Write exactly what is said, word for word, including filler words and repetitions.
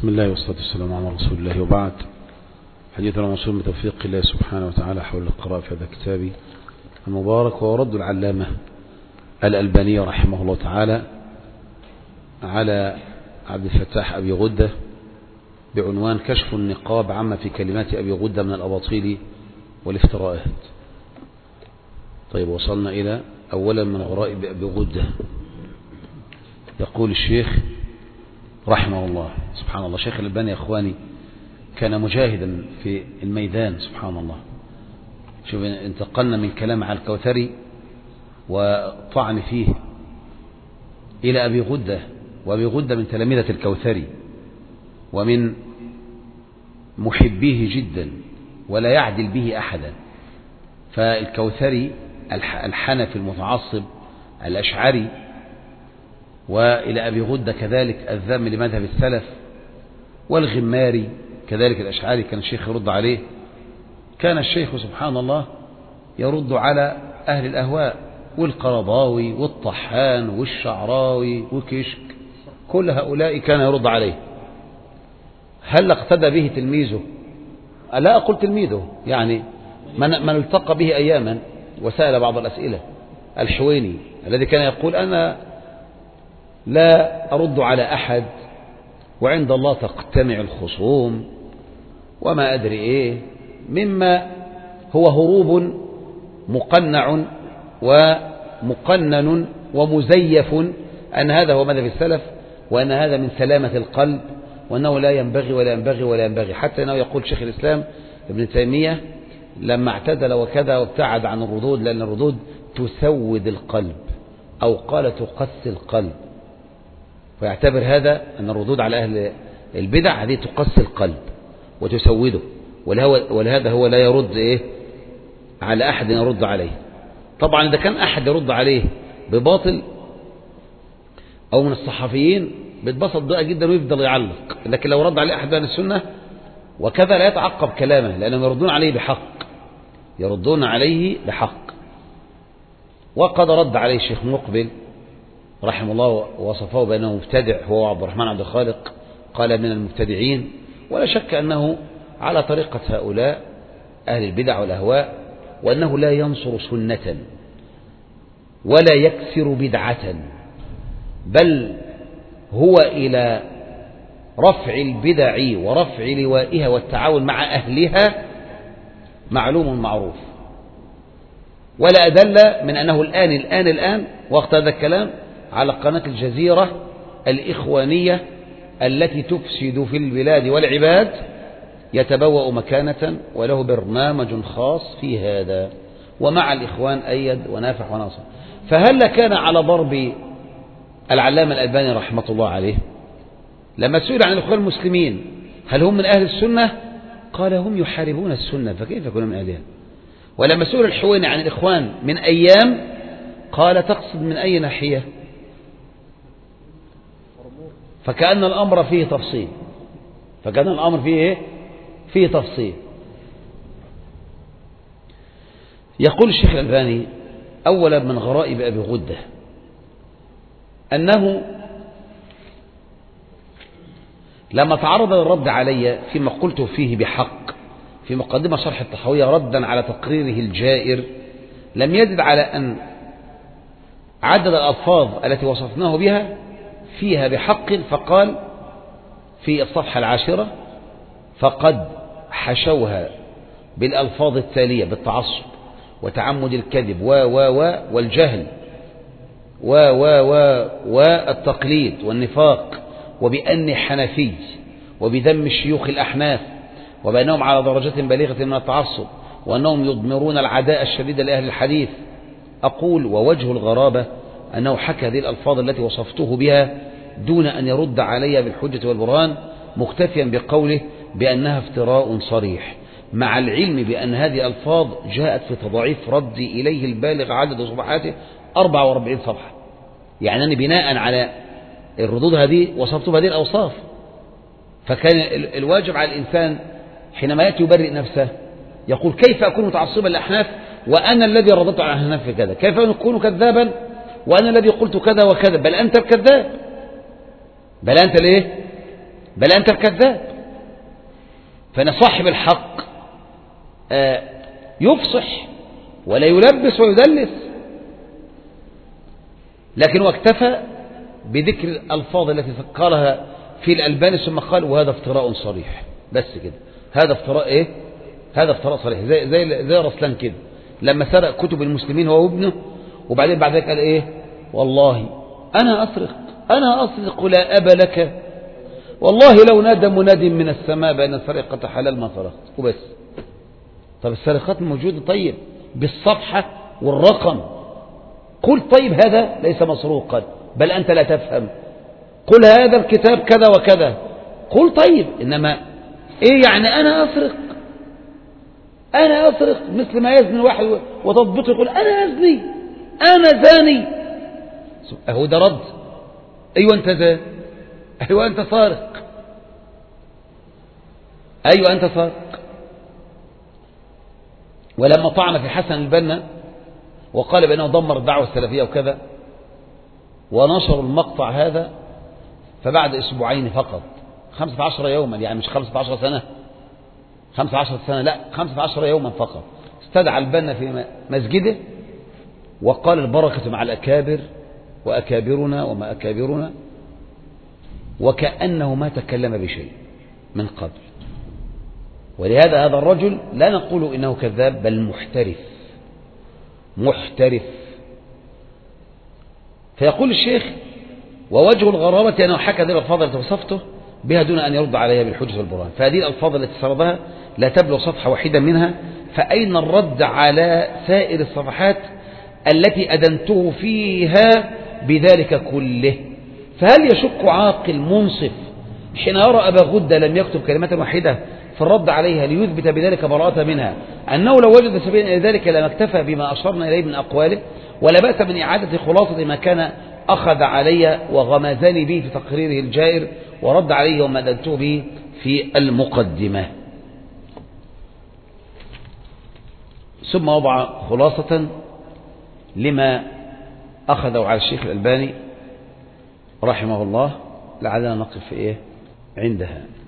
بسم الله والصلاة والسلام على رسول الله، وبعد. حديثنا موصول بتوفيق الله سبحانه وتعالى حول القراءة في هذا كتابي المبارك، ورد العلامة الألباني رحمه الله تعالى على عبد الفتاح أبي غدة بعنوان كشف النقاب عما في كلمات أبي غدة من الأباطيل والافتراءات. طيب، وصلنا إلى أولا من غرائب أبي غدة. يقول الشيخ رحمه الله سبحان الله، شيخ الألباني يا أخواني كان مجاهدا في الميدان سبحان الله. شوف، انتقلنا من كلام على الكوثري وطعن فيه إلى أبي غدة، وأبي غدة من تلامذة الكوثري ومن محبيه جدا ولا يعدل به أحدا. فالكوثري الحنفي المتعصب الأشعري، وإلى أبي غدة كذلك الذم لمذهب السلف، والغماري كذلك الأشعري كان الشيخ يرد عليه. كان الشيخ سبحان الله يرد على أهل الأهواء، والقرضاوي والطحان والشعراوي وكشك، كل هؤلاء كان يرد عليه. هل اقتدى به تلميذه؟ لا أقول تلميذه، يعني من, من التقى به أياما وسأل بعض الأسئلة. الحويني الذي كان يقول أنا لا أرد على أحد وعند الله تجتمع الخصوم وما أدري إيه، مما هو هروب مقنع ومقنن ومزيف أن هذا هو مذهب السلف، وأن هذا من سلامة القلب، وأنه لا ينبغي ولا ينبغي ولا ينبغي. حتى أنه يقول شيخ الإسلام ابن تيمية لما اعتدل وكذا وابتعد عن الردود، لأن الردود تسود القلب، أو قال تقسي القلب، ويعتبر هذا أن الردود على أهل البدع هذه تقسي القلب وتسوده، ولهذا هو لا يرد إيه على أحد يرد عليه. طبعا إذا كان أحد يرد عليه بباطل أو من الصحفيين بيتبسط بقى جدا ويفضل يعلق، لكن لو رد عليه أحد من السنة وكذا لا يتعقب كلامه، لأنهم يردون عليه بحق، يردون عليه بحق. وقد رد عليه الشيخ مقبل رحمه الله ووصفه بأنه مبتدع، هو عبد الرحمن عبد الخالق قال من المبتدعين، ولا شك أنه على طريقة هؤلاء أهل البدع والأهواء، وأنه لا ينصر سنة ولا يكسر بدعة، بل هو إلى رفع البدع ورفع لوائها والتعاون مع أهلها معلوم معروف. ولا أدل من أنه الآن الآن الآن وقت هذا الكلام على قناة الجزيرة الإخوانية التي تفسد في البلاد والعباد يتبوأ مكانة وله برنامج خاص في هذا، ومع الإخوان أيد ونافح وناصر. فهل كان على ضرب العلامة الألباني رحمة الله عليه لما سئل عن الإخوان المسلمين هل هم من أهل السنة؟ قال هم يحاربون السنة فكيف يكونون من أهلها. ولما سئل الحويني عن الإخوان من أيام قال تقصد من أي ناحية؟ فكأن الأمر فيه تفصيل، فكأن الأمر فيه إيه؟ فيه تفصيل. يقول الشيخ الألباني أولا من غرائب أبي غدة أنه لما تعرض للرد علي فيما قلته فيه بحق في مقدمة شرح الطحاوية ردا على تقريره الجائر، لم يزد على أن عدد الألفاظ التي وصفناه بها فيها بحق، فقال في الصفحة العاشرة فقد حشوها بالألفاظ التالية بالتعصب وتعمد الكذب و و و والجهل و و و والتقليد والنفاق، وبأني حنفي، وبذم الشيوخ الأحناف، وبأنهم على درجة بليغة من التعصب، وأنهم يضمرون العداء الشديد لأهل الحديث. أقول ووجه الغرابة أنه حكى هذه الألفاظ التي وصفته بها دون أن يرد علي بالحجة والبرهان، مكتفيا بقوله بأنها افتراء صريح، مع العلم بأن هذه الألفاظ جاءت في تضعيف ردي إليه البالغ عدد صفحاته أربعة وأربعين صفحة. يعني أنا بناء على الردود هذه وصفته بهذه الأوصاف. فكان الواجب على الإنسان حينما يأتي يبرئ نفسه يقول كيف أكون متعصبا للأحناف وأنا الذي رددت على الأحناف في كذا، كيف أكون كذابا وأنا الذي قلت كذا وكذا، بل أنت الكذاب، بل أنت ليه بل أنت الكذاب. فأنا صاحب الحق يفصح ولا يلبس ويدلس، لكن واكتفى بذكر الألفاظ التي قالها في الألباني ثم قال وهذا افتراء صريح، بس كده. هذا افتراء ايه؟ هذا افتراء صريح، زي زي زي رسلان كده لما سرق كتب المسلمين هو وابنه، وبعدين بعد ذلك قال ايه؟ والله انا اسرق انا اسرق لا ابا لك، والله لو نادى مناد من السماء بان السرقه حلال ما سرقت، وبس. طب السرقات موجوده، طيب بالصفحه والرقم، قل طيب هذا ليس مسروقا، بل انت لا تفهم، قل هذا الكتاب كذا وكذا، قل طيب. انما ايه يعني انا اسرق انا اسرق مثل ما يزني واحد وتضبطه يقول انا ازني انا زاني، اهو ده رد. ايوه انت زان، ايوه انت سارق، ايوه انت سارق. ولما طعن في حسن البنا وقال بانه دمر الدعوه السلفيه وكذا، ونشروا المقطع هذا، فبعد اسبوعين فقط، خمسة عشر يوما، يعني مش خمسة عشر سنة، خمسة عشر سنة لا، خمسة عشر يوما فقط، استدعى البنا في مسجده وقال البركة مع الأكابر وأكابرنا وما أكابرنا، وكأنه ما تكلم بشيء من قبل. ولهذا هذا الرجل لا نقول إنه كذاب، بل محترف محترف. فيقول الشيخ ووجه الغرابة أنه حكى ذي الألفاظ التي وصفته بها دون أن يرد عليها بالحجة والبرهان، فهذه الألفاظ التي سردها لا تبلغ صفحة واحدة منها، فأين الرد على سائر الصفحات التي أدنته فيها بذلك كله؟ فهل يشك عاقل منصف حين يرى أبا غدة لم يكتب كلمة واحدة في الرد عليها ليثبت بذلك براءة منها، أنه لو وجد سبيلا إلى ذلك لما اكتفى بما أشرنا إليه من أقواله، ولا بأس من إعادة خلاصة ما كان أخذ علي وغمزني به في تقريره الجائر ورد عليه وما أدنته به في المقدمة. ثم وضع خلاصة لما أخذه على الشيخ الألباني رحمه الله، لعلنا نقف إيه عندها.